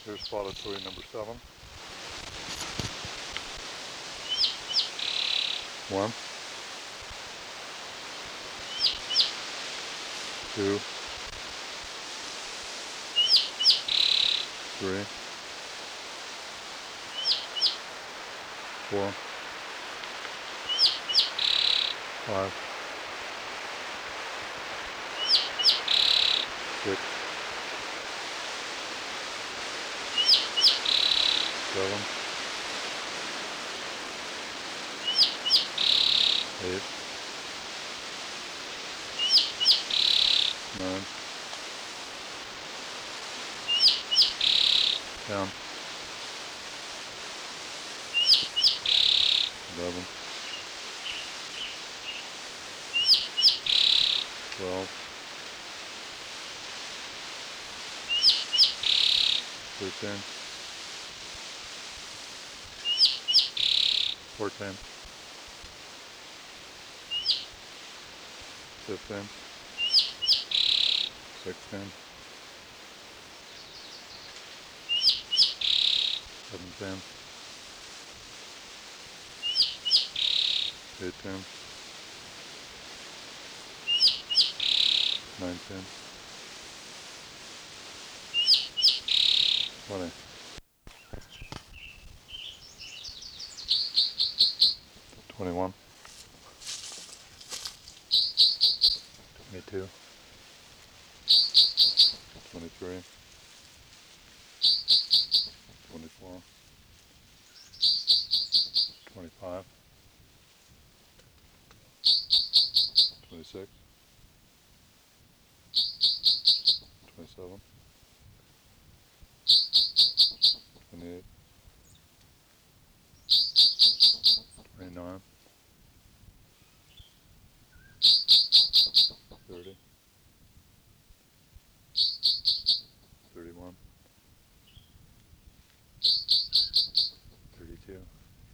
Here's spotted toy number 7. 1, 2, 3, 4, 5, 6, 7, 8, 9, 10, 11, 12, 13, 14, 15, 16, 17, 18, 19, 20, 21, 22, 23, 24, 25, 26,